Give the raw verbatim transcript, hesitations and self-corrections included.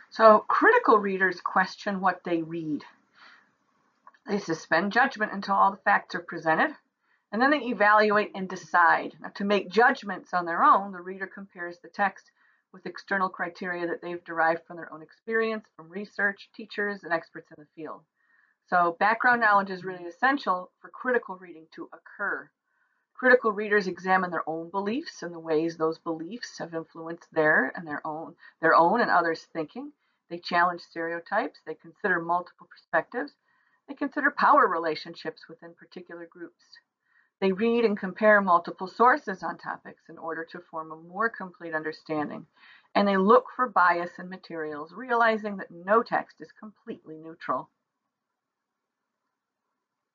So critical readers question what they read. They suspend judgment until all the facts are presented, and then they evaluate and decide. Now, to make judgments on their own, the reader compares the text with external criteria that they've derived from their own experience, from research, teachers, and experts in the field. So background knowledge is really essential for critical reading to occur. Critical readers examine their own beliefs and the ways those beliefs have influenced their and their own their own and others' thinking. They challenge stereotypes, they consider multiple perspectives, they consider power relationships within particular groups. They read and compare multiple sources on topics in order to form a more complete understanding. And they look for bias in materials, realizing that no text is completely neutral.